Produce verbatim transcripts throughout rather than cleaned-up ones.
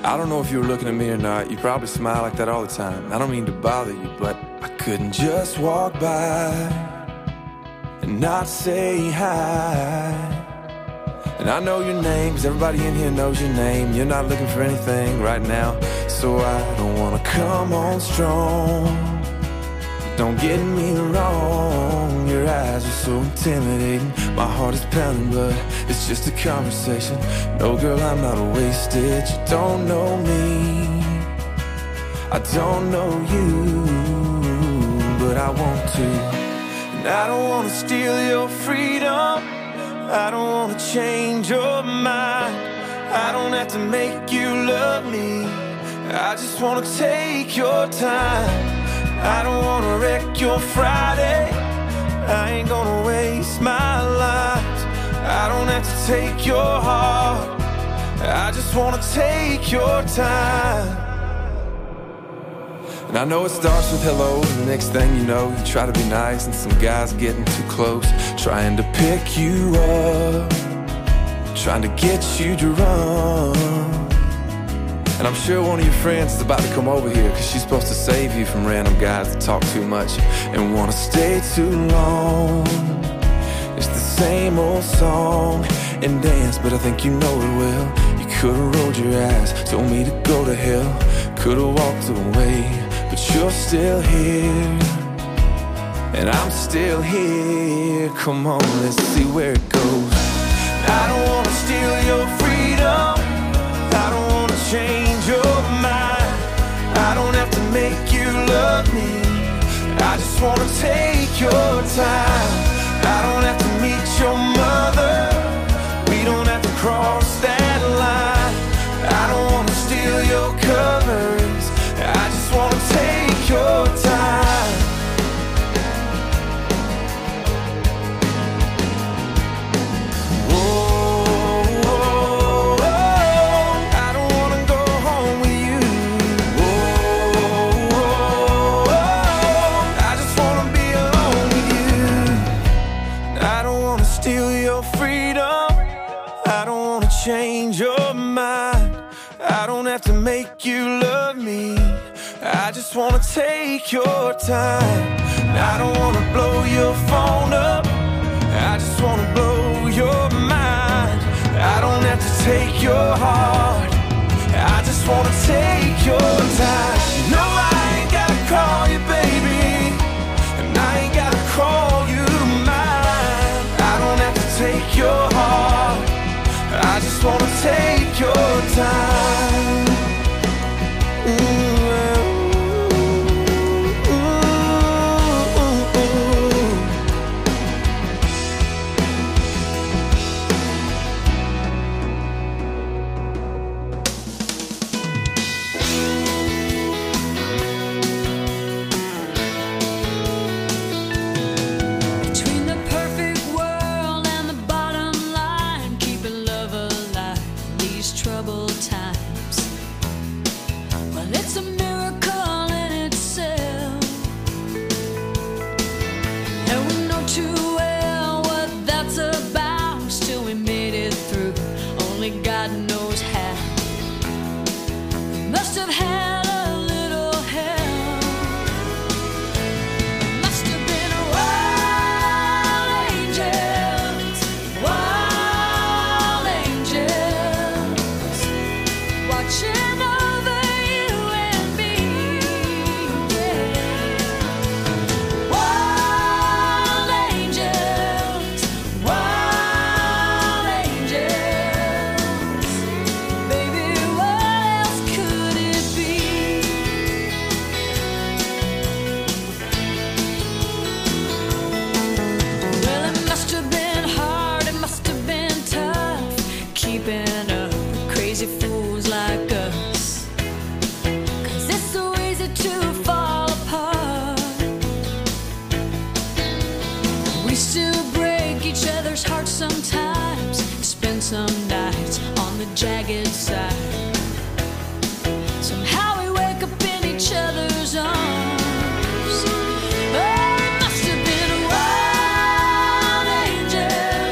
I don't know if you were looking at me or not. You probably smile like that all the time. I don't mean to bother you, but I couldn't just walk by and not say hi. And I know your name, cause everybody in here knows your name. You're not looking for anything right now, so I don't wanna come on strong. Don't get me wrong, your eyes are so intimidating. My heart is pounding, but it's just a conversation. No, girl, I'm not wasted. You don't know me, I don't know you, but I want to. And I don't wanna steal your freedom, I don't wanna change your mind. I don't have to make you love me, I just wanna take your time. I don't wanna wreck your Friday, I ain't gonna waste my life. I don't have to take your heart, I just wanna take your time. And I know it starts with hello, and the next thing you know, you try to be nice, and some guy's getting too close, trying to pick you up, trying to get you to run. And I'm sure one of your friends is about to come over here, cause she's supposed to save you from random guys that talk too much and wanna stay too long. It's the same old song and dance, but I think you know it well. You could've rolled your eyes, told me to go to hell, could've walked away, but you're still here, and I'm still here. Come on, let's see where it goes. I don't wanna steal your freedom, I don't wanna change your mind. I don't have to make you love me, I just wanna take your time. I don't have to meet your mother, we don't have to cross that line. I don't wanna steal your covers, I just wanna take your time. Change your mind, I don't have to make you love me, I just wanna take your time. I don't wanna blow your phone up, I just wanna blow your mind. I don't have to take your heart, I just wanna take your time. No, I ain't gotta call you baby, and I ain't gotta call you mine. I don't have to take your heart, I just wanna take your time. Ooh.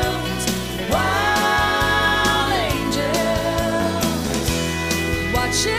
Watch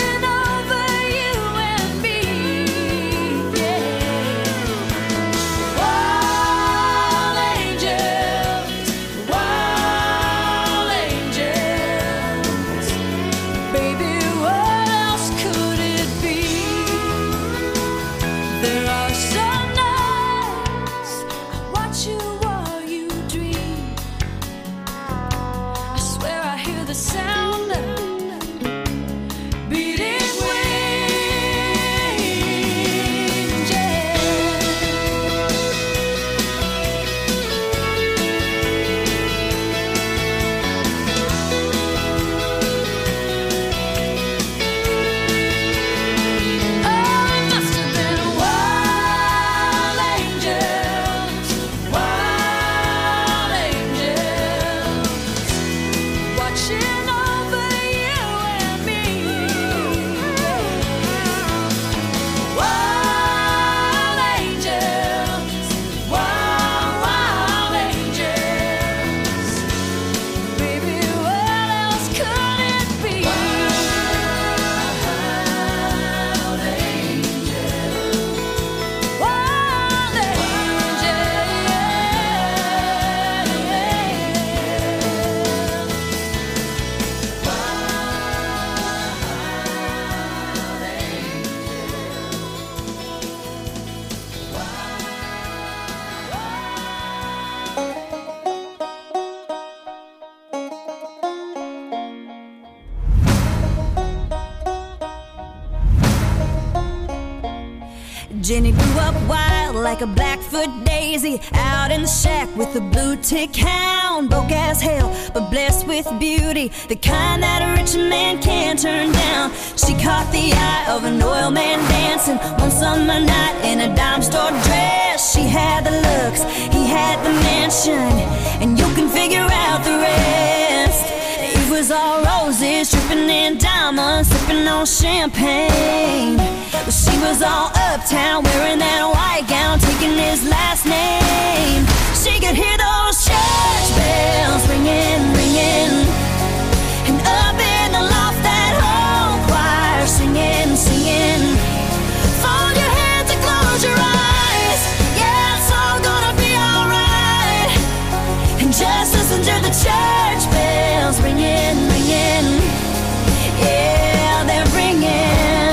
Jenny grew up wild like a Blackfoot daisy, out in the shack with a blue tick hound. Broke as hell, but blessed with beauty, the kind that a rich man can't turn down. She caught the eye of an oil man dancing one summer night in a dime store dress. She had the looks, he had the mansion, and you can figure out the rest. It was all roses, dripping in diamonds, sipping on champagne. But she was all uptown, wearing that white gown, taking his last name. She could hear those church bells ringing, ringing, and up in the loft that whole choir singing, singing. Fold your hands and close your eyes, yeah, it's all gonna be alright. And just listen to the church bells ringing, ringing, yeah, they're ringing.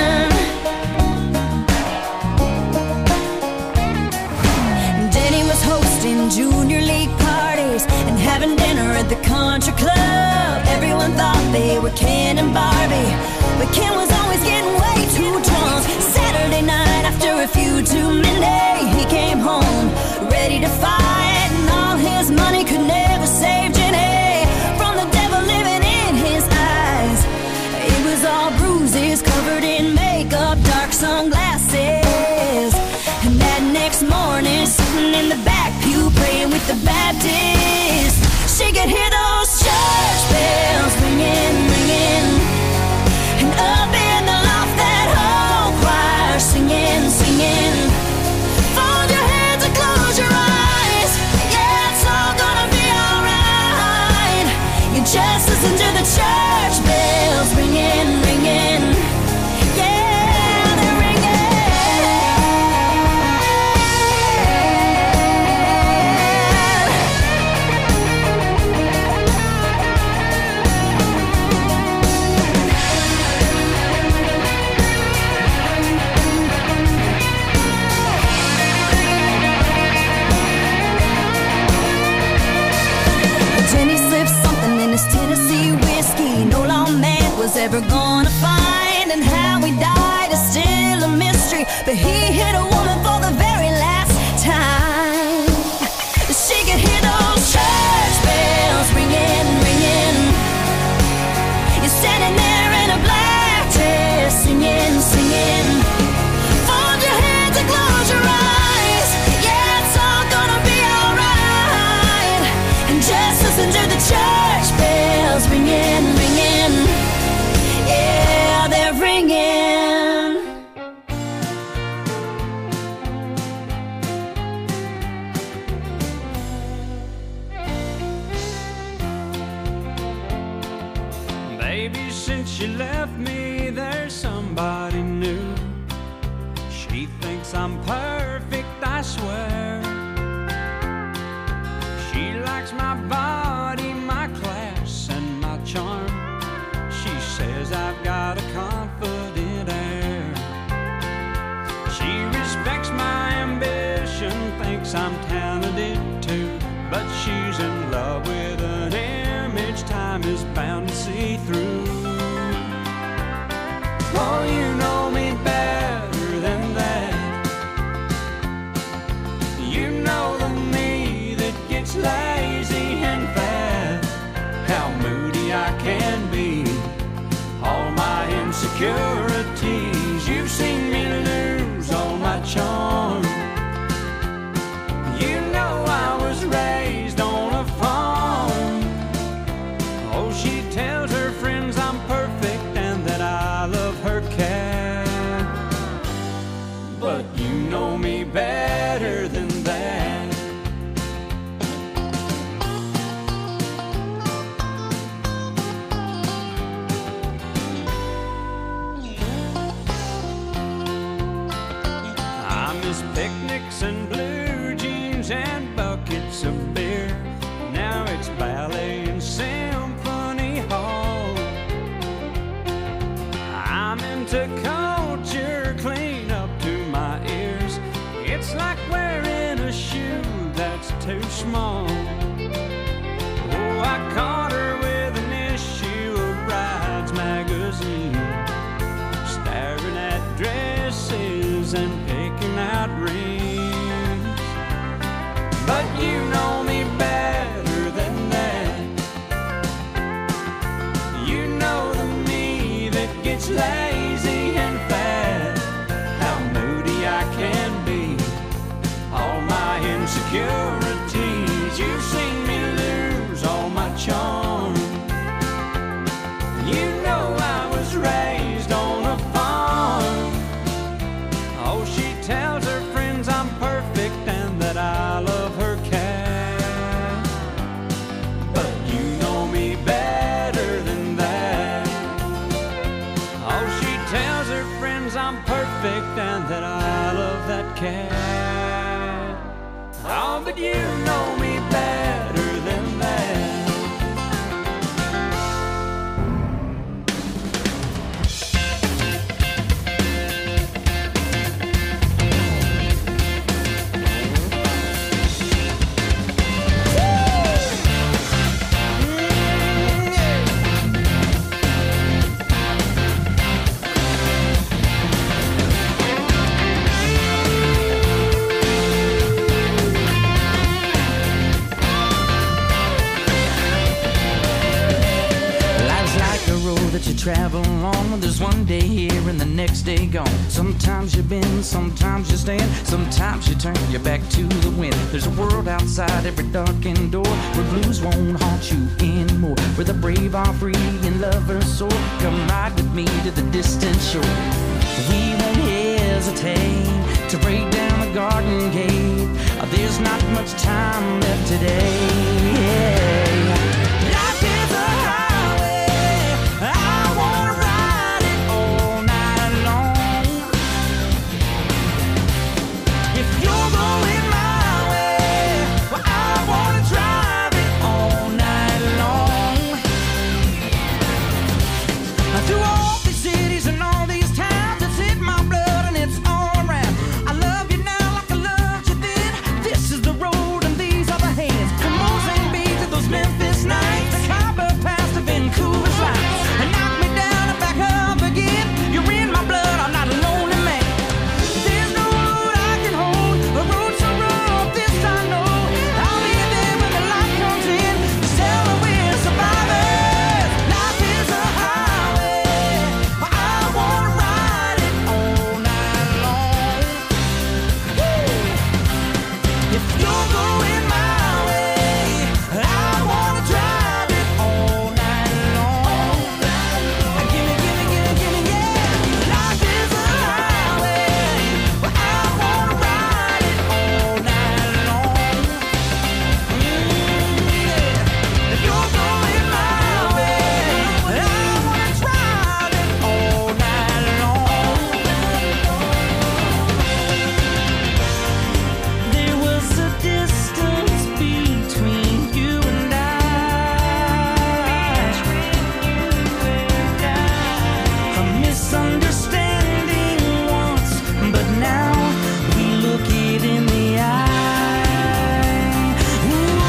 Junior league parties and having dinner at the country club. Everyone thought they were Ken and Barbie, but Ken was always getting way too drunk. Saturday night after a few too many, he came home ready to fight, and all his money could never save Jenny from the devil living in his eyes. It was all bruises, covered in makeup, dark sunglasses. And that next morning, sitting in the back pew, praying with the Baptists, she could hear those church bells ringing, ringing, and up in the loft that whole choir singing, singing. Fold your hands and close your eyes, yeah, it's all gonna be alright. You just listen to the church bells ringing, ringing, yeah, they're ringing. Was ever gonna find, and how he died is still a mystery, but he hit a woman for the very last time. She could hear those church bells ringing, ringing. You're standing there in a black dress, singing, singing. Fold your hands and close your eyes, yeah, it's all gonna be alright. And just listen to the church bells ringing, ringing. Yeah, they're ringing. Baby, since you left me, there's somebody new. She thinks I'm perfect, I swear. She likes my body, my class, and my charm. She says I've got a confident air. She respects my ambition, thinks I'm talented too, but she's in love with an image time is bound to see through. Oh, you know me better than that. You know the me that gets lazy and fat, how moody I can be, all my insecurities. You've seen me lose all my charm. You know I was raised on a farm. Oh, she tells her friends I'm perfect and that I love her cat, but you know me better than that. Picnics and blue jeans and buckets of beer. Now it's ballet and symphony hall. I'm into culture, clean up to my ears. It's like wearing a shoe that's too small. Oh, I caught her with an issue of Brides magazine, staring at dresses and picking out cat. Oh, but you know me better than that. You travel on, there's one day here and the next day gone. Sometimes you bend, sometimes you stand, sometimes you turn your back to the wind. There's a world outside every darkened door where blues won't haunt you anymore, where the brave are free and lovers soar. Come ride with me to the distant shore. We won't hesitate to break down the garden gate. There's not much time left today. Life is a highway, I wanna ride it all night long. If you're going my way, well, I wanna drive it all night long. Through all these cities and all these towns, it's in my blood and it's all around. I love you now like I loved you then. This is the road and these are the hands. From Mozambique Beach to those Memphis nights, the Khyber Pass to Vancouver's lights. And knock me down and back up again. You're in my blood, I'm not a lonely man. There's no road I can hold, a road so rough, this I know. I'll be there when the light comes in, to tell her we're survivors. Life is a highway, but I wanna ride it all night long. Woo! If you're going my way, I wanna drive it all night long. Gimme, gimme, gimme, gimme, yeah. Life is a highway, but I wanna ride it all night long. Mm, yeah. If you're going my way, I wanna drive it all night long. There was a distance between you and I, a misunderstanding once, but now we look it in the eye. Ooh.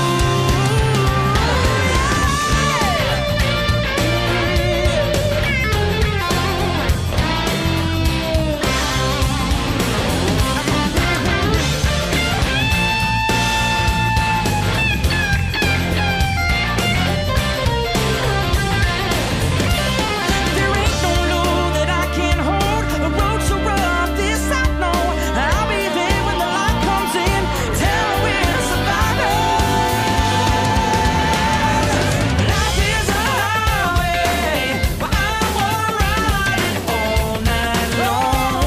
There ain't no load that I can't hold, a road so rough, this I know. I'll be there when the light comes in, tell her we're survivors. Life is a highway, but I wanna ride it all night long.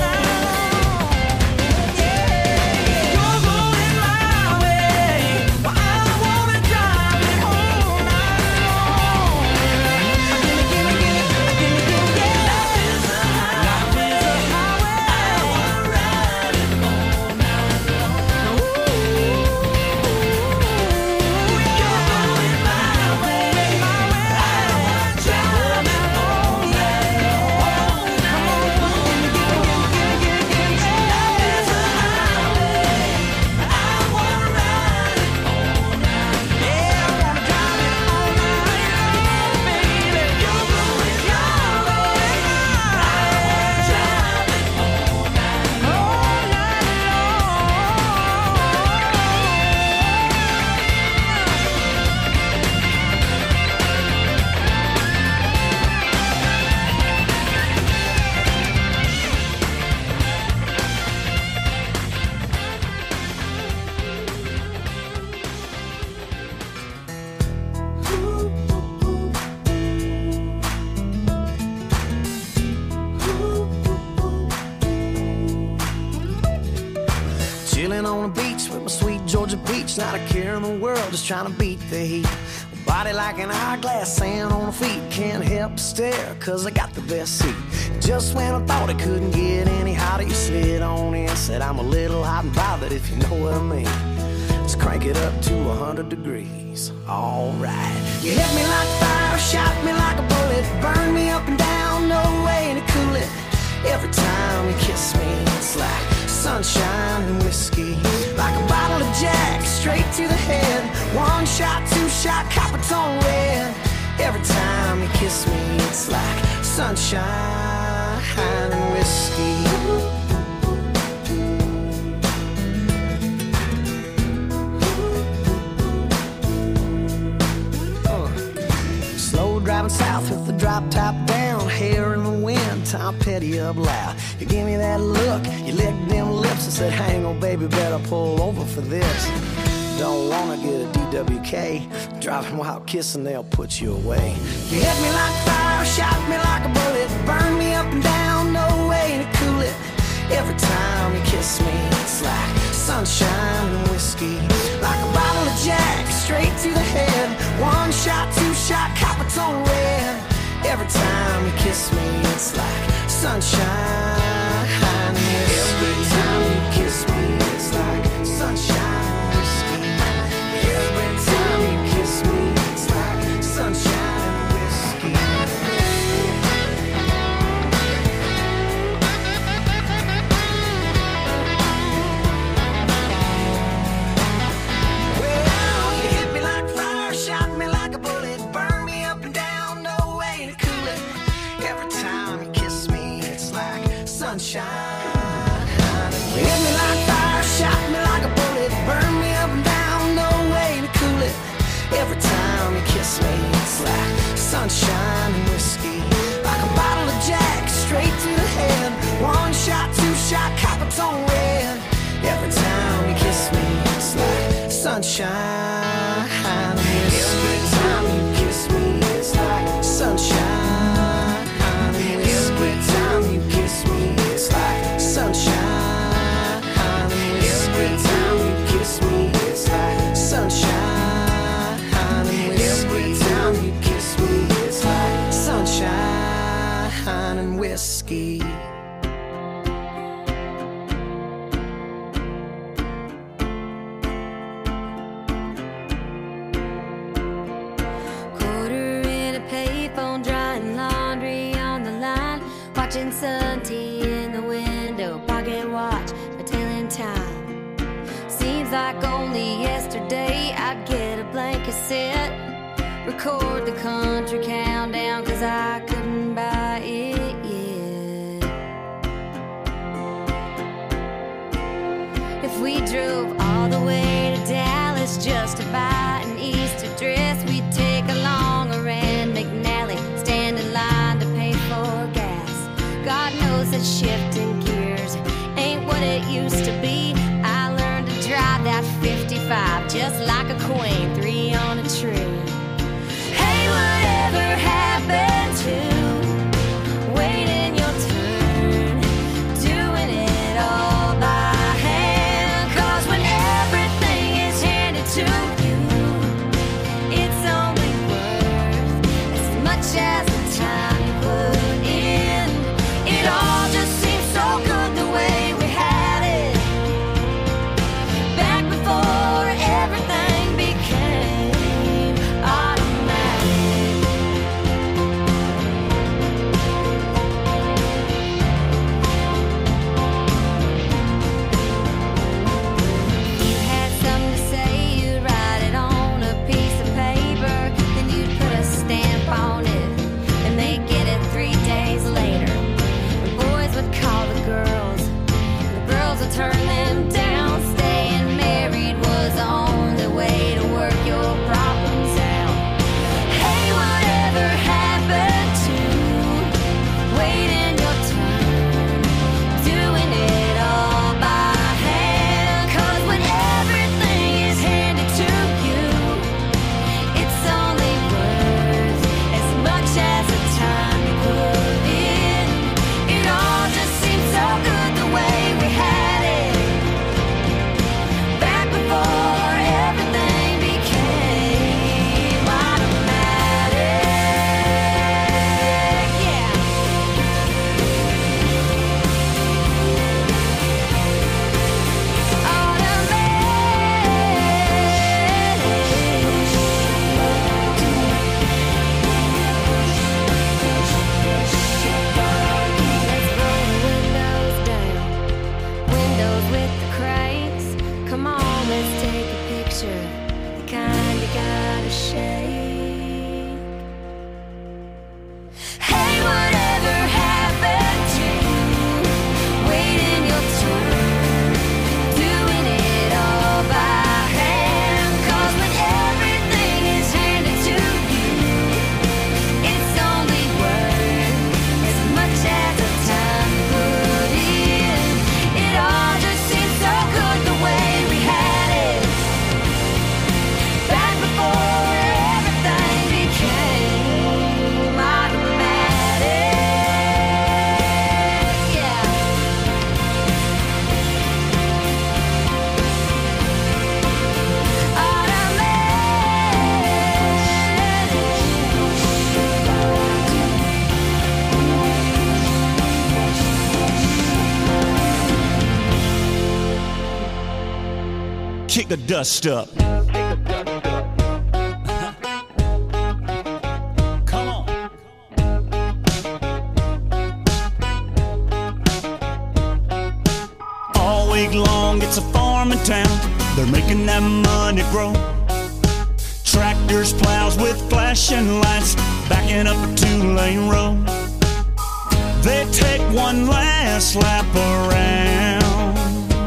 Yeah, you're going my way, but I wanna drive it all night long. Gimme, gimme, gimme, gimme, gimme, yeah. Life is a highway, I wanna ride it all night long. Ooh, you're going my way, my way. I wanna drive it all night long. Come on, gimme, gimme, gimme, gimme, gimme, gimme. Life is a highway, I wanna ride it all night. Yeah, I wanna drive it all night long, baby. You're going your way, I wanna drive it all night, all night Chilling on the beach with my sweet Georgia peach, not a care in the world, just trying to beat the heat. Body like an hourglass, sand on her feet. Can't help but stare, cause I got the best seat. Just when I thought it couldn't get any hotter, you slid on in, said I'm a little hot and bothered, if you know what I mean. Let's crank it up to a hundred degrees. Alright. You hit me like fire, shot me like a bullet, burn me up and down, no way to cool it. Every time you kiss me, it's like sunshine and whiskey. Like a bottle of Jack, straight to the head. One shot, two shot, Coppertone red. Every time you kiss me, it's like sunshine and whiskey. Driving south with the drop top down, hair in the wind, Tom Petty up loud. You gave me that look, you licked them lips and said, hang on baby, better pull over for this. Don't wanna get a D W K, driving while kissing, they'll put you away. You hit me like fire, shot me like a bullet, burn me up and down, no way to cool it. Every time you kiss me, it's like sunshine and whiskey. Like a bottle of Jack, straight to the head. One shot, two shot, Coppertone red. Every time you kiss me, it's like sunshine and whiskey. Every time you kiss me, it's like sunshine and whiskey. Every time you kiss me, it's like sunshine and whiskey. You hit me like fire, shot me like a bullet, burn me up and down, no way to cool it. Every time you kiss me, it's like sunshine and whiskey. Like a bottle of Jack, straight to the head. One shot, two shot, Coppertone red. Every time you kiss me, it's like sunshine and whiskey. Every time you kiss me, it's like sunshine and whiskey. Every time you kiss me, it's like sunshine and whiskey. Every time you kiss me, it's like sunshine and whiskey. Every time you kiss me, it's like sunshine and whiskey. Quarter in a payphone, drying laundry on the line, watching Sun Tea in the window, pocket watch, my telling time. Seems like only yesterday I'd get a blank cassette, record the country countdown, cause I couldn't buy it yet. If we drove all the way to Dallas just to buy an Easter dress, we'd take along a Rand McNally, stand in line to pay for gas. God knows that shifting gears ain't what it used to be. I learned to drive that fifty-five just like a queen, three on a tree. Hey, whatever happened to waiting your turn, doing it all by hand? Cause when everything is handed to you, kick the dust up. Come on. All week long it's a farming town. They're making that money grow. Tractors, plows with flashing lights, backing up a two-lane road. They take one last lap around.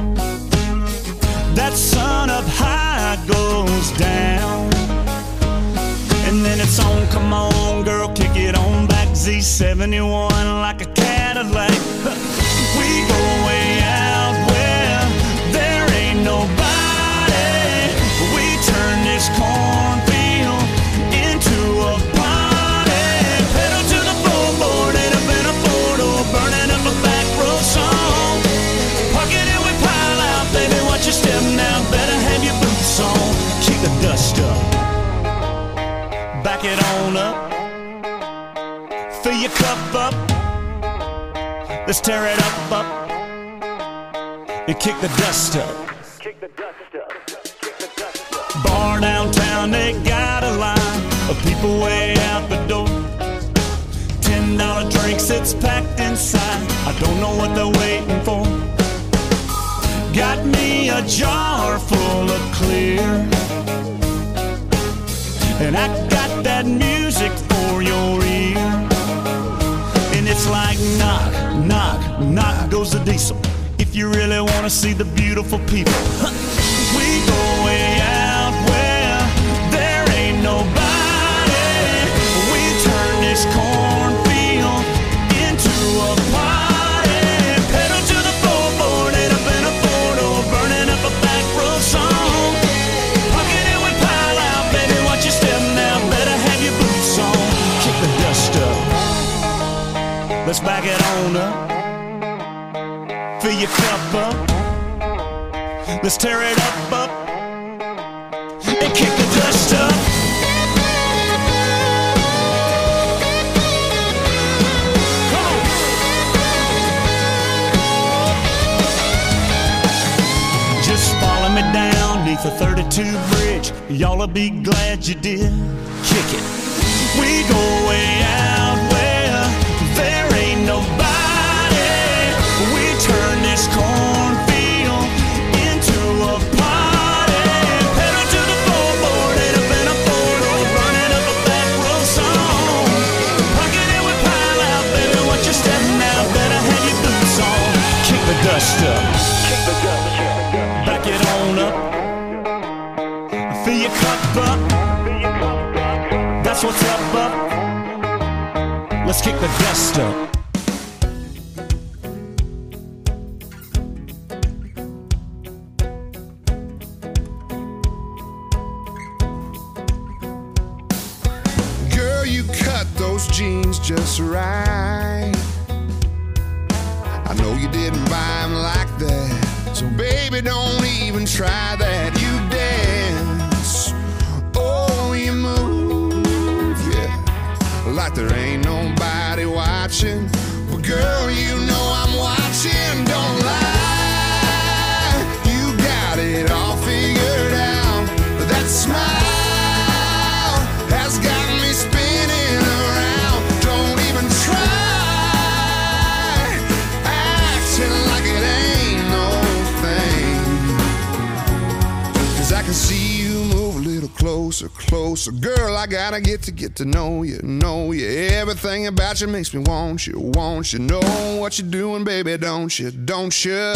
That sun up high goes down. And then it's on, come on girl, kick it on back. Z seventy-one like a Cadillac. We go way out where there ain't nobody. We turn this cornfield into a party. Pedal to the floorboard and up in a four-door, burning up a back road song. Park it and we pile out, baby, watch your step now. Better have your boots on. Kick the dust up. Back it on up. Fill your cup up. Let's tear it up, up. And kick the dust up. Kick the dust up. Kick the dust up. Bar downtown, they got a line of people way out the door. Ten dollar drinks, it's packed inside. I don't know what they're waiting for. Got me a jar full of clear, and I got that music for your ear. And it's like knock, knock, knock goes the diesel. If you really want to see the beautiful people, we go way out where there ain't nobody. We turn this cornfield into a party. Pedal to the floorboard and up in a four-door, burning up a back road song. Pocket it with pile out, baby, watch your step now. Better have your boots on. Kick the dust up. Let's back it on up. Fill your cup up. Let's tear it up, up. And kick the dust up. Come on. Just follow me down neath the thirty-two bridge. Y'all'll be glad you did. Kick it. We go way out where there ain't nobody. We turn this cornfield into a party. Pedal to the floorboard and up in a four-door, burning up a back road song. Pocket it with pile out, baby, watch your step now. Better have your boots on. Kick the dust up. Kick the dust up. Back it on up. Fill your cup up. That's what's up, up. Let's kick the dust up. Girl, you cut those jeans just right. I know you didn't buy them like that, so baby, don't even try that. You dance, oh, you move, yeah, like there ain't nobody watching. But girl, you know I'm watching, don't lie. You got it all figured out. That smile has got me spinning around. Don't even try acting like it ain't no thing. 'Cause I can see you move a little closer, closer. Girl, I gotta get to get to know you, know you. Everything about you makes me want you, want you. Know what you're doing, baby, don't you, don't you?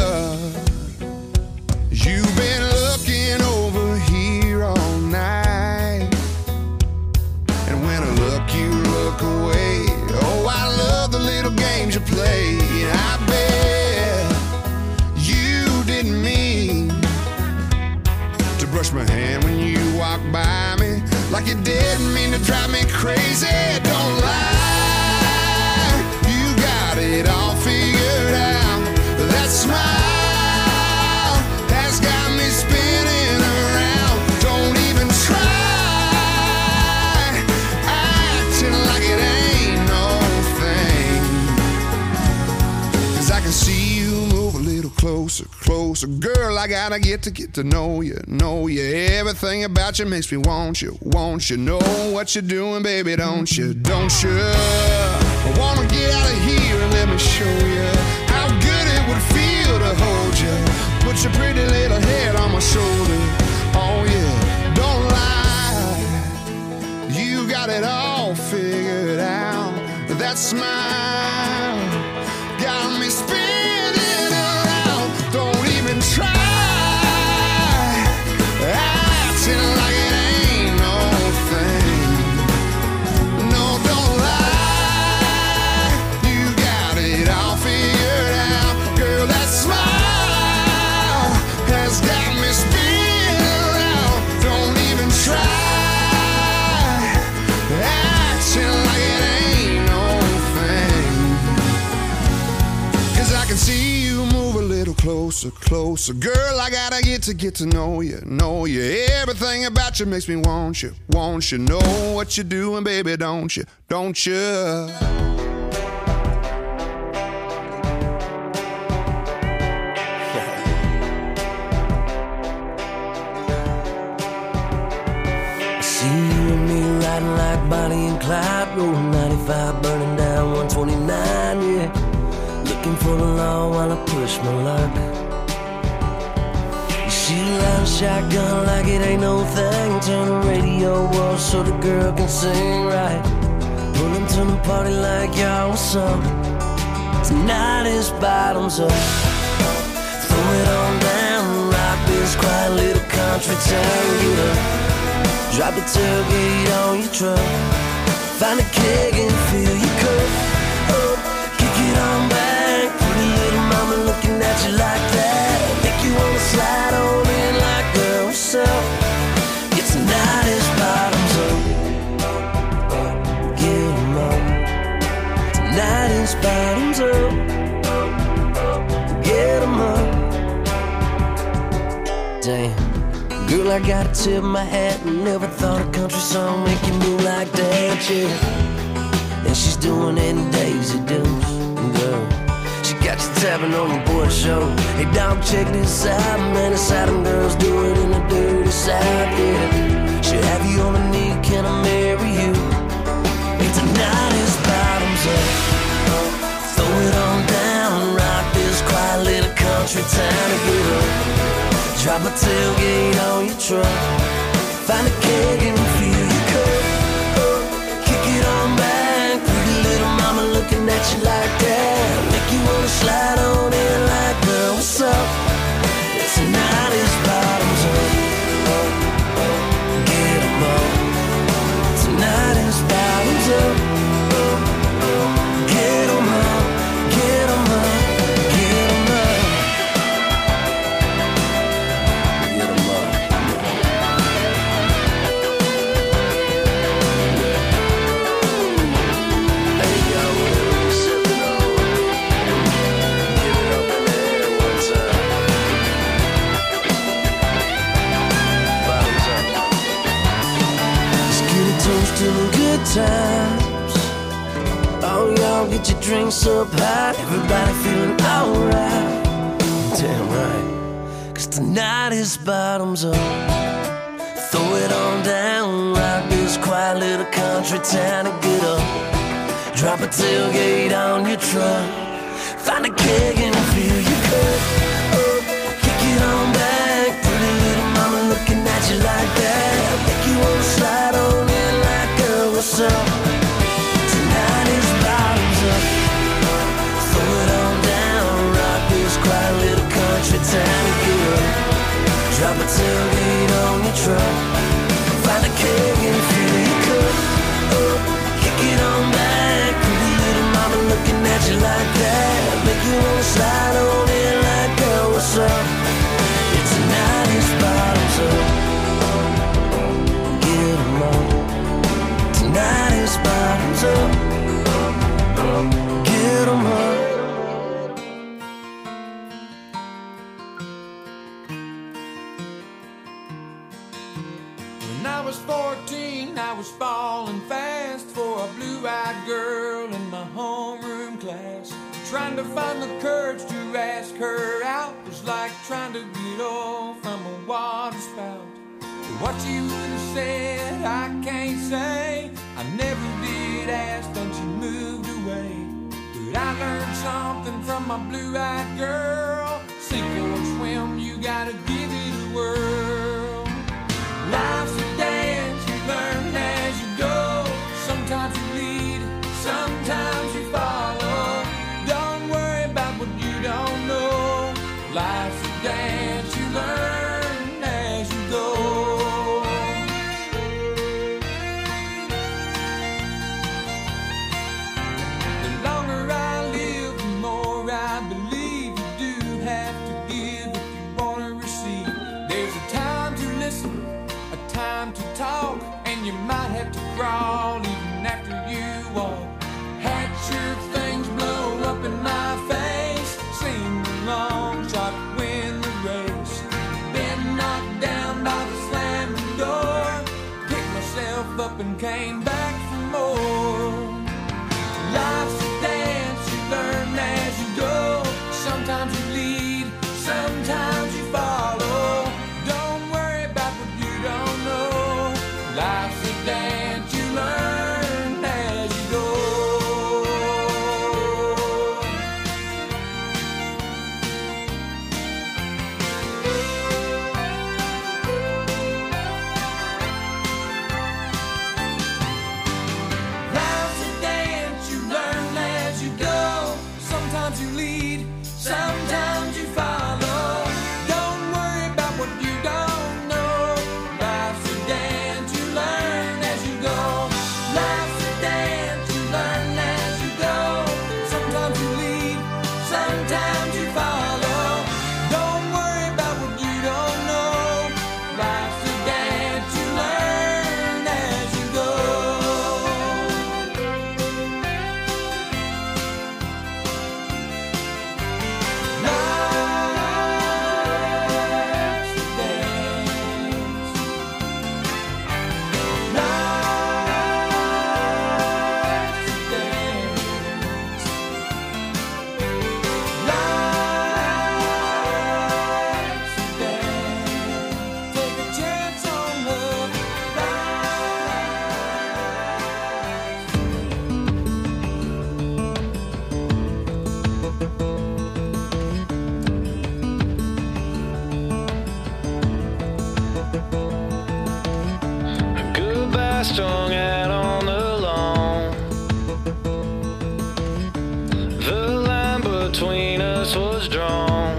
You've been looking over here all night, and when I look, you look away. Oh, I love the little games you play. I bet you didn't mean to brush my hand when you walked by me, like you didn't mean to drive me crazy. Don't lie, you got it all figured out. That smile has got me spinning around. Don't even try acting like it ain't no thing. 'Cause I can see you move a little closer, closer. closer. Girl, I gotta get to get to know you, know you. Everything about you makes me want you, want you. Know what you're doing, baby, don't you, don't you? I wanna get out of here and let me show you how good it would feel to hold you. Put your pretty little head on my shoulder. Oh yeah, don't lie. You got it all figured out. That smile got me spinning around. Don't even try acting like it ain't no thing. No, don't lie. You got it all figured out. Girl, that smile has got me spinning around. Don't even try acting like it ain't no thing. 'Cause I can see you move a little closer, closer. Girl, I gotta get to get to know you, know you. Everything about you makes me want you, want you. Know what you're doing, baby, don't you, don't you? See you and me riding like Bonnie and Clyde, rolling ninety-five, burning down one twenty-nine, yeah. Looking for the law while I push my luck. You see you riding shotgun like it ain't no thing. Turn the radio off so the girl can sing right. Pulling to the party like y'all, what's up? Tonight is bottoms up. Throw it on down, rock this quiet little country town, get up. Drop the tailgate on your truck. Find a keg and fill your cup up. Kick it on back. Pretty little mama looking at you like that. Make you wanna slide on in like, girl, what's up? Yeah, tonight is bottoms up. Get 'em up. Tonight is bottoms up. Get 'em up. Damn. Girl, I gotta tip my hat and never thought a country song make you move like that, yeah. And she's doing it in Daisy Dukes, girl. She got you tapping on the boy show. Hey, dog, check this out, man. It's how them girls do it in the dirty South, yeah. She'll have you on a knee, can I marry you? Hey, tonight is bottoms up. Throw it on down, rock this quiet little country town to get up. Drop a tailgate on your truck. Find a keg and fill your cup up. Kick it on back. Pretty little mama looking at you like that. Make you wanna slide on in like, girl, what's up? Tonight is bottoms up. Get 'em up. Tonight is bottoms up. Get 'em up. Get 'em up. Get 'em up. Good times. Oh, y'all get your drinks up high. Everybody feeling alright. Damn right. 'Cause tonight is bottoms up. Throw it on down. Rock this quiet little country town to get up. Drop a tailgate on your truck. Find a keg and fill your cup up. Kick it on back. Pretty little mama looking at you like that. Make you wanna slide on in like, girl, what's up? Tonight is bottoms up. Throw it on down. Rock this quiet little country town to get up. Drop a tailgate on your truck. Find a keg and fill your cup up. Kick it on back. Pretty little mama looking at you like that. Make you wanna slide on in like, girl, what's up? Yeah, tonight is bottoms up. Get 'em up. Tonight is bottoms up. Get 'em up. When I was fourteen, I was falling fast for a blue-eyed girl in my homeroom class. Trying to find the courage to ask her out was like trying to get off from a water spout. What you would have said, I can't say. I never did ask, then she moved away. But I learned something from my blue-eyed girl. Sink or swim, you gotta give it a whirl. Life's a dance, you learn as you go. Sometimes you lead, sometimes you follow. Don't worry about what you don't know. Life's a dance, you learn as you go. The longer I live, the more I believe you do have to give if you want to receive. There's a time to listen, a time to talk, and you might have to crawl even after you walk. Had sure things blow up in my face, seemed a long shot to win the race. Been knocked down by the slamming door, picked myself up and came back for more. Life's a dance, you learn as you go. Sometimes you lead, sometimes you follow. Don't worry about what you don't know. Life's a dance, you learn as you go. Life's a dance, you learn as you go. Sometimes you lead, sometimes you follow. Don't worry about what you don't know. Life's a dance, you learn as you go. Life's a dance, you learn as you go. Sometimes you lead, sometimes you follow. Don't worry about what you don't know. Life's a dance, you learn as you go. Life's a dance. Life's a dance. Life's a dance. Take a chance on love. Goodbye strung out on the lawn. The line between us was drawn.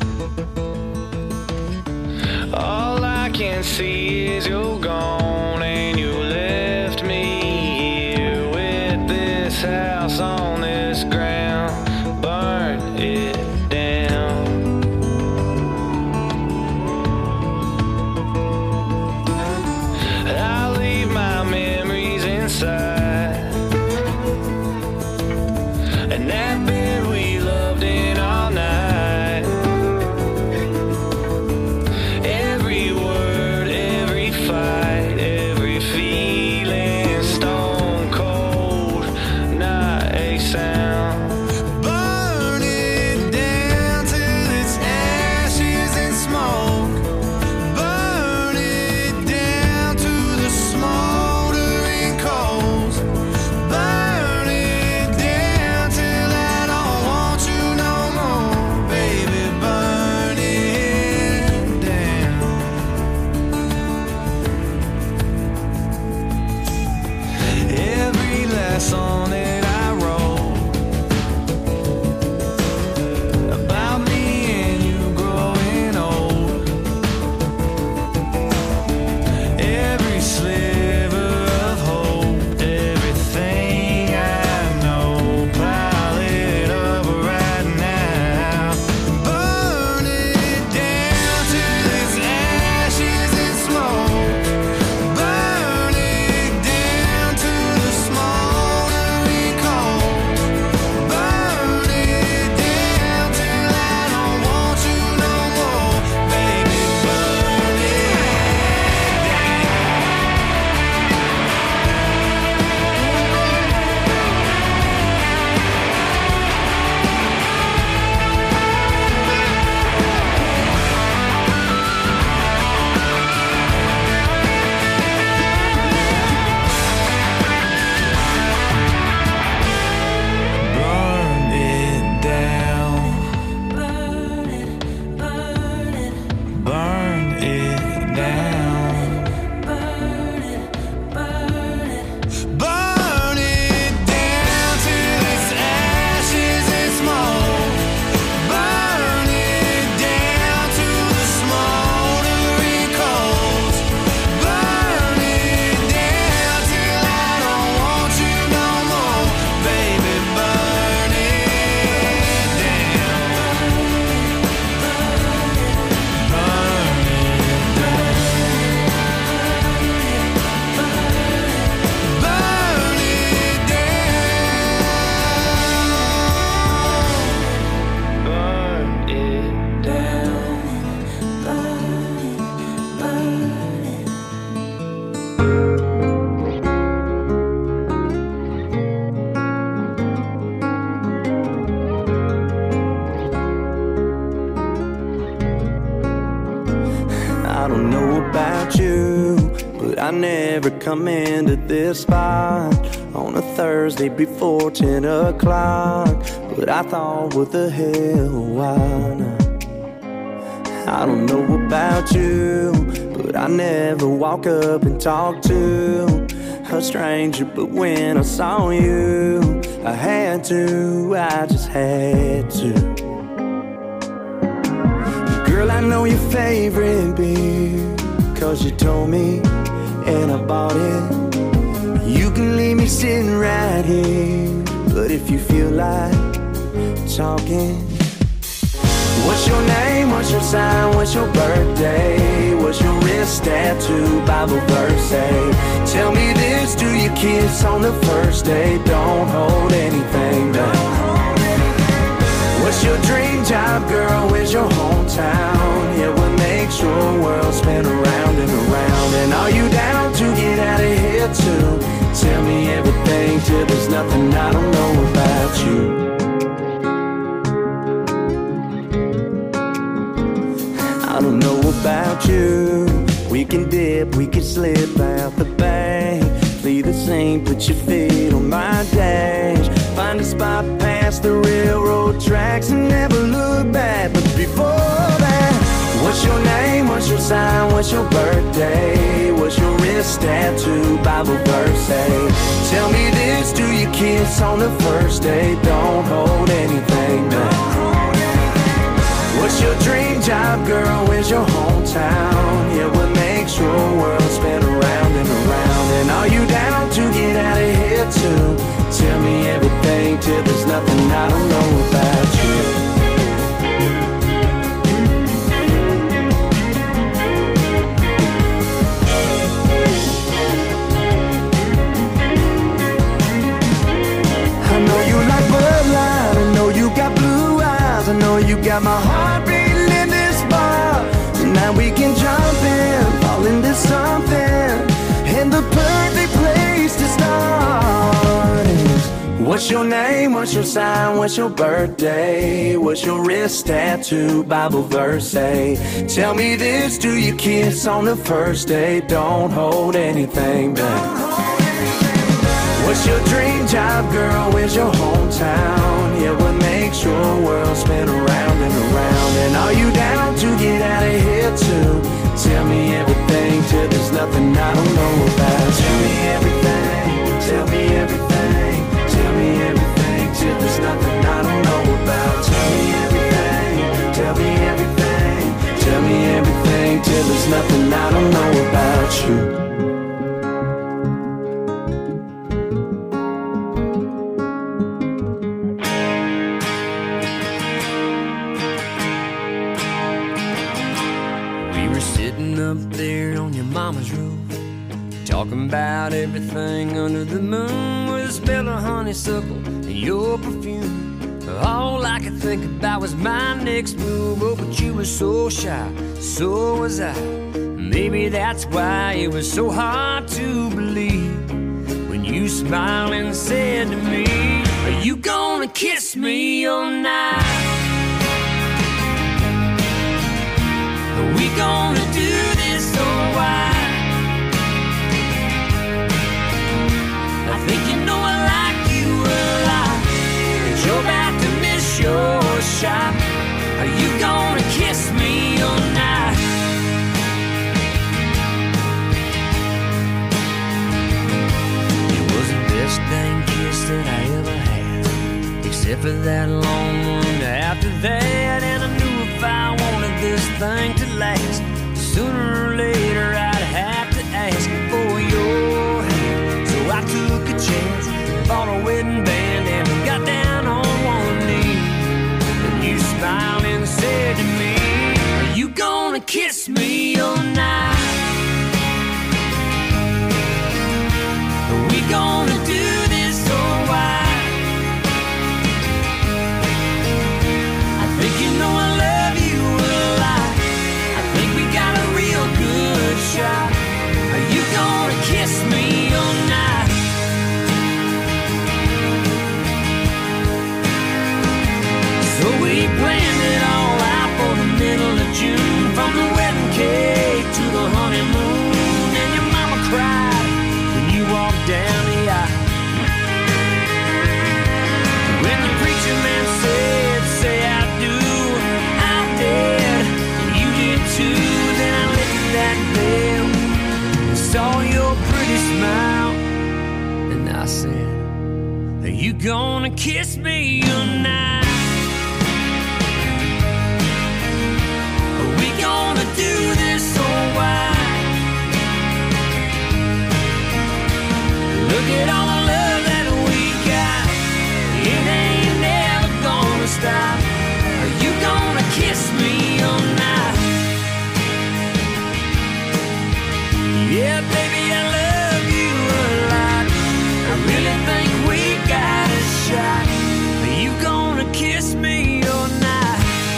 All I can see is you're gone, and you left me here with this house on this ground. Burn it down. I leave my memories inside, and that bed we loved in all night. Every word, every fight, every feeling, stone cold, not a sound. Burn it down till it's ashes and smoke. Burn it down to the smoldering coals. Burn it down till I don't want you no more, baby. Burn it down. Every last song that I wrote about me and you growing old. Every sliver of hope, everything I know, pile it up right now. Burn it down till it's ashes and smoke. Burn it down to the smoldering come into this spot on a Thursday before ten o'clock. But I thought, what the hell, why not? I don't know about you, but I never walk up and talk to a stranger. But when I saw you, I had to, I just had to. Girl, I know your favorite beer, cause you told me, and I bought it. You can leave me sitting right here, but if you feel like talking. What's your name, what's your sign, what's your birthday? What's your wrist tattoo, Bible verse say? Tell me this, do you kiss on the first day? Don't hold anything back. What's your dream job, girl, where's your hometown? Yeah, what makes your world spin around and around? And are you down to get out of here too? Tell me everything till there's nothing I don't know about you. I don't know about you. We can dip, we can slip out the bank, flee the scene, put your feet on my dash, find a spot past the railroad tracks and never look back. But before that, what's your name, what's your sign, what's your birthday? What's your wrist tattoo, Bible verse say? Tell me this, do you kiss on the first day? Don't hold anything back. What's your dream job, girl? Where's your hometown? Yeah, what makes your world spin around and around? And are you down to get out of here too? Tell me everything till there's nothing I don't know about you. I know you like Bud Light, I know you got blue eyes, I know you got my heart beating in this bar. Tonight we can jump in, fall into something, and the perfect place to start is, what's your name, what's your sign, what's your birthday? What's your wrist tattoo, Bible verse say? Tell me this, do you kiss on the first day? Don't hold anything back. What's your dream job, girl? Where's your hometown? Yeah, what makes your world spin around and around? And are you down to get out of here too? Tell me everything till there's nothing I don't know about. Tell me everything, tell me everything, tell me everything till there's nothing I don't know about. Tell me everything, tell me everything, tell me everything till there's nothing I don't know about you. Talking about everything under the moon with a spell of honeysuckle and your perfume. All I could think about was my next move. Oh, but you were so shy, so was I. Maybe that's why it was so hard to believe when you smiled and said to me, are you gonna kiss me all night? Are we gonna do this or why? I think you know I like you a lot, but you're about to miss your shot. Are you gonna kiss me all night? It was the best dang kiss that I ever had, except for that long one after that. And I knew if I wanted this thing to last, sooner or later I'd have to ask for your hand. So I took a chance, bought a wedding band, and got down on one knee. And you smiled and said to me, are you gonna kiss me all night? Are we gonna do this or why? I think you know I love you a lot. I think we got a real good shot. Are you gonna kiss me all night? So we planned it all out for the middle of June, from the wedding cake you gonna kiss me tonight? Are we gonna do this or why? Look at all the love that we got. It ain't never gonna stop. Are you gonna kiss me tonight? Yeah, baby, I love you a lot. I really think we got a shot. Are you gonna kiss me or not?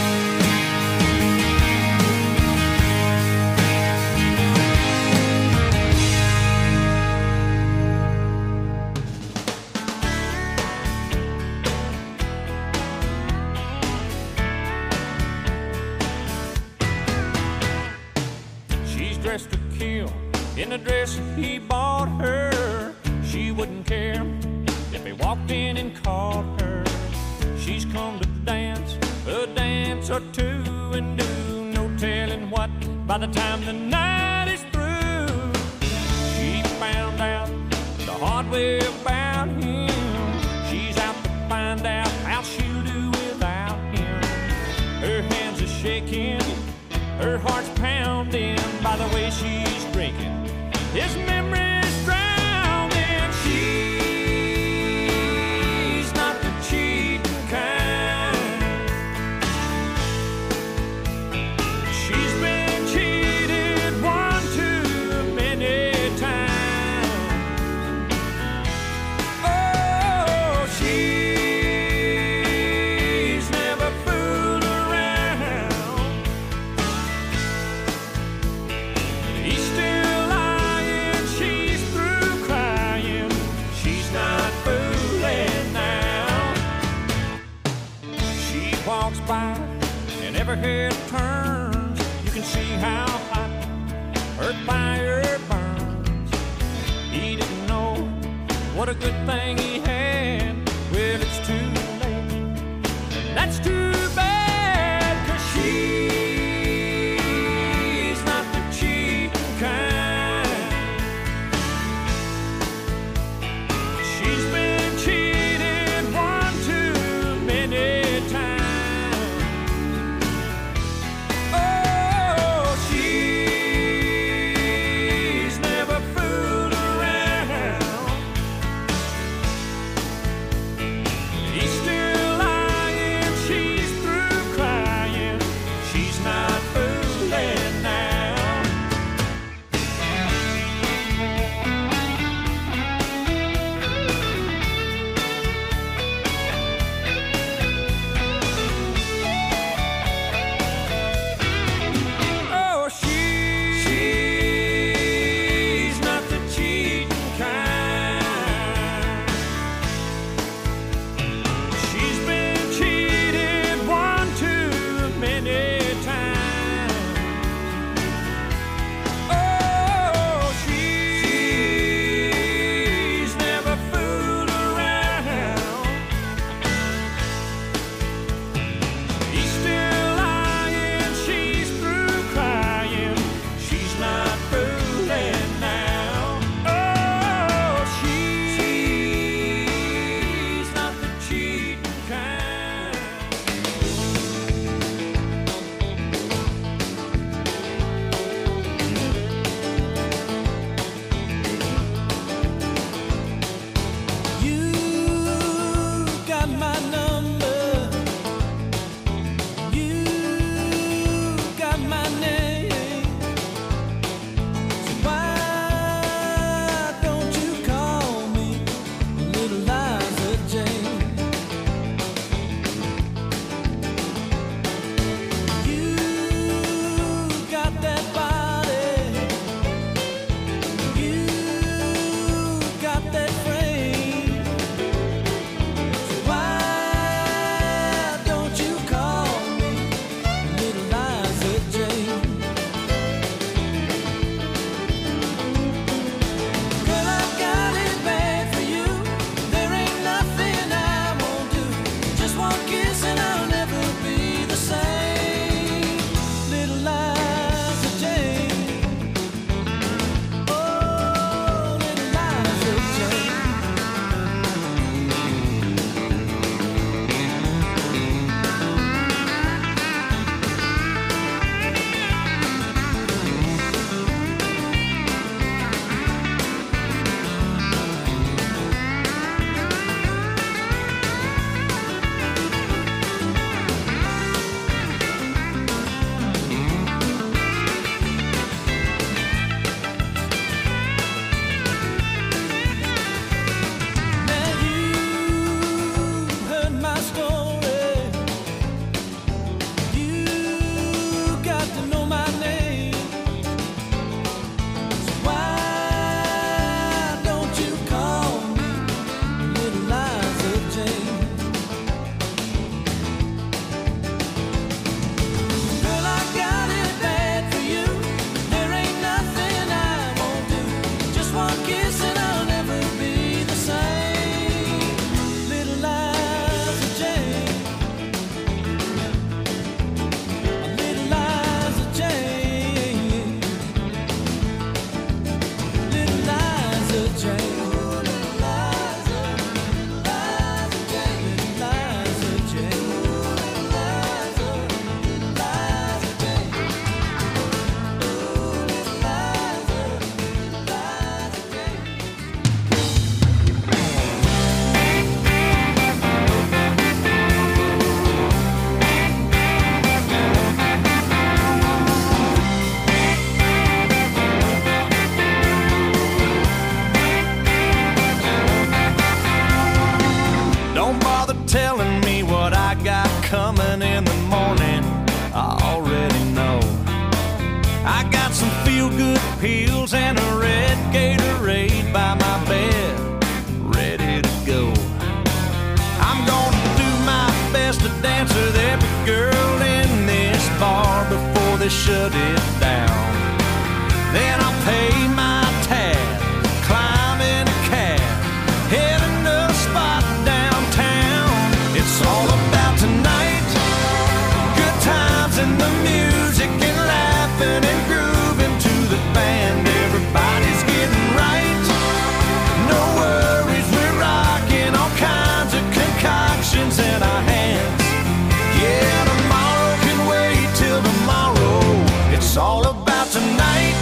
She's dressed to kill in a dress he bought her. She wouldn't care if he walked in and caught her. She's come to dance a dance or two and do no telling what by the time the night is through. She found out the hard way about him. She's out to find out how she'll do without him. Her hands are shaking, her heart's pounding by the way she's drinking. His memory's drowning. She's not the cheating kind. She's been cheated one too many times. Oh, she's never fooled around. He's still lying, she's through crying. She's not fooling now. She walks by and every head turns. You can see how hot her fire burns. He didn't know what a good thing he had. Well, it's too late. That's too bad, 'cause she's not the cheating kind. She's been cheated one too many times. Oh, she's never fooled around. He pills and a red Gatorade by my bed, ready to go. I'm gonna do my best to dance with every girl in this bar before they shut it down. Then I'll pay my tab, climb in a cab, heading to a spot downtown. It's all about tonight, good times and the music and laughing and grooving to the band. Everybody's getting right, no worries, we're rocking all kinds of concoctions in our hands. Yeah, tomorrow can wait till tomorrow. It's all about tonight.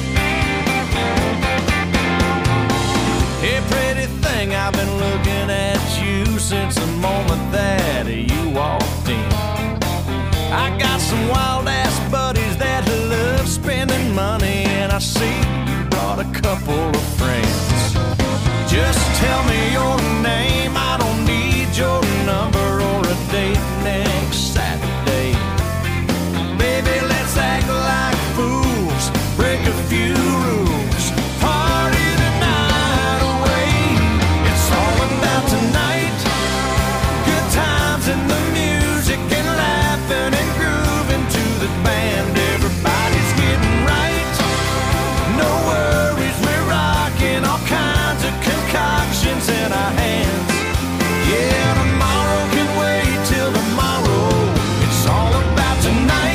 Hey, pretty thing, I've been looking at you since the moment that you walked in. I got some wild-ass buddies that love spending money, and I see you brought a couple of friends. Just tell me your name, I don't need your number or a date next Saturday. Baby, let's act like fools, break a few rules, party the night away. It's all about tonight, good times and the music and laughing and grooving to the band. Everybody's getting right, no worries, we're rocking all kinds of concoctions in our hands. Yeah, tomorrow can wait till tomorrow. It's all about tonight.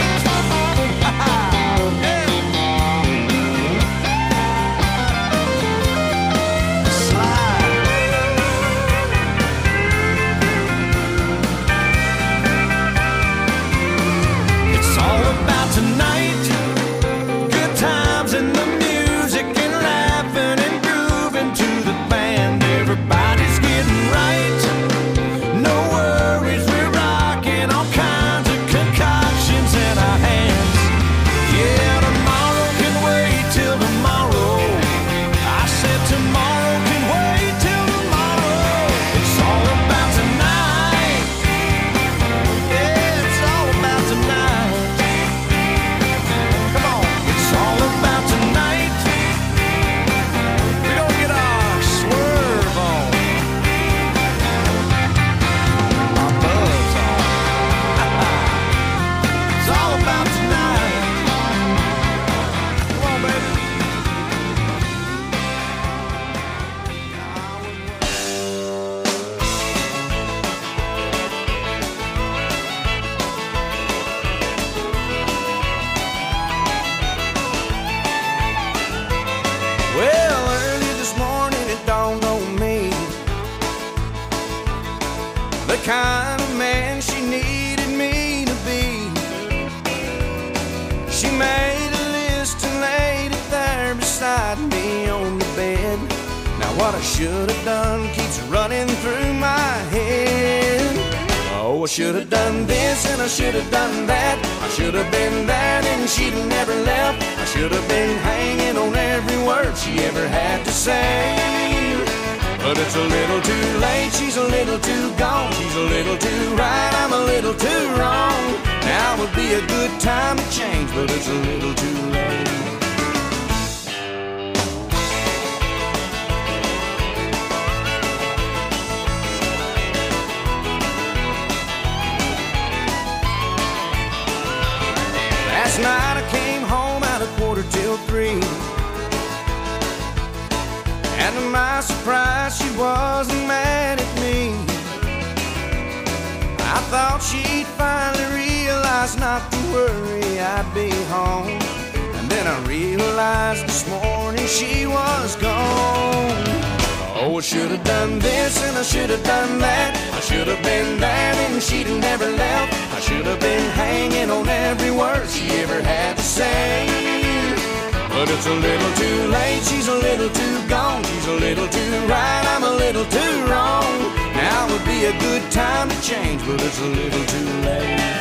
It's all about tonight, good times and the music and laughing and grooving to the band. Everybody's getting right, no worries, we're rocking all kinds of concoctions in our hands. Yeah, tomorrow can wait till tomorrow. I said tomorrow can wait till tomorrow. It's all about tonight. Yeah, it's all about tonight. Come on, it's all about tonight. We're gonna get our swerve on, our buzz on. It's all about tonight. Come on, baby. Well, early this morning it dawned on me the kind of man she needed me to be. She made a list and laid it there beside me on the bed. Now what I should have done keeps running through my head. Oh, I should have done this and I should have done that. I should have been there and she'd have never left. I should have been hanging on every word she ever had to say. But it's a little too late, she's a little too gone. She's a little too right, I'm a little too wrong. Now would be a good time to change, but it's a little too late. Last night I came home at a quarter till three, and to my surprise she wasn't mad at me. I thought she'd finally realize not to worry, I'd be home. And then I realized this morning she was gone. Oh, I should have done this and I should have done that. I should have been there and she'd have never left. I should have been hanging on every word she ever had to say. But it's a little too late, she's a little too gone. She's a little too right, I'm a little too wrong. Now would be a good time to change, but it's a little too late.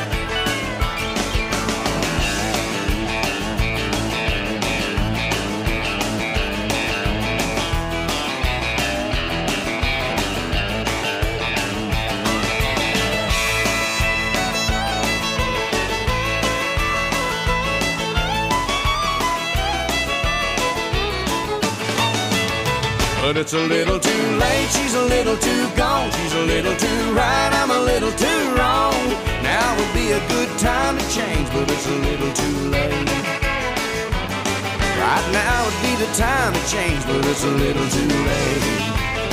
but it's a little too late. She's a little too gone. She's a little too right. I'm a little too wrong. Now would be a good time to change, but it's a little too late. Right now would be the time to change, but it's a little too late.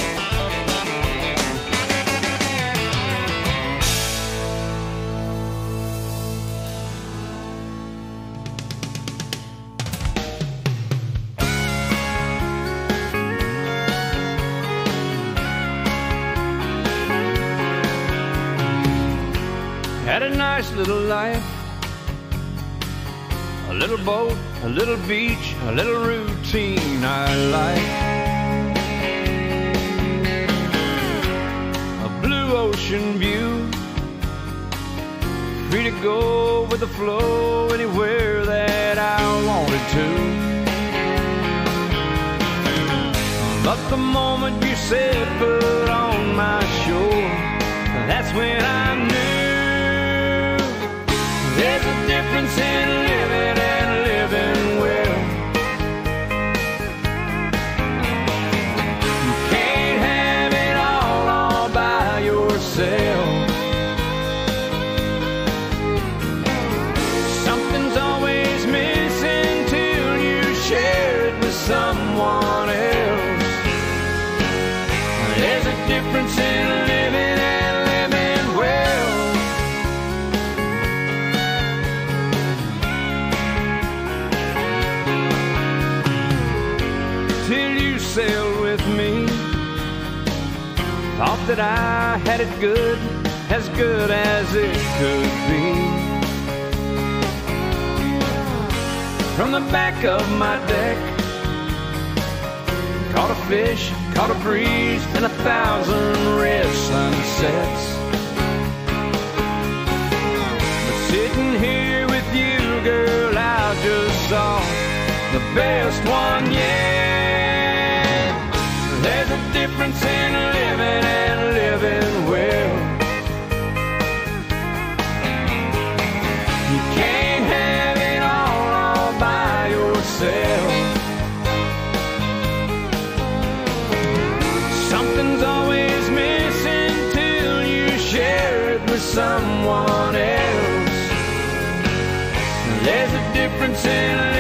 Had a nice little life, a little boat, a little beach, a little routine I like. A blue ocean view, free to go with the flow anywhere that I wanted to. But the moment you said put on my shore, that's when I knew there's a difference in living and living well. You can't have it all all by yourself. Something's always missing till you share it with someone else. There's a difference in living and living well. Sailed with me, thought that I had it good, as good as it could be. From the back of my deck, caught a fish, caught a breeze, and a thousand red sunsets. But sitting here with you, girl, I just saw the best one yet. There's a difference in living and living well. You can't have it all, all by yourself. Something's always missing till you share it with someone else. There's a difference in living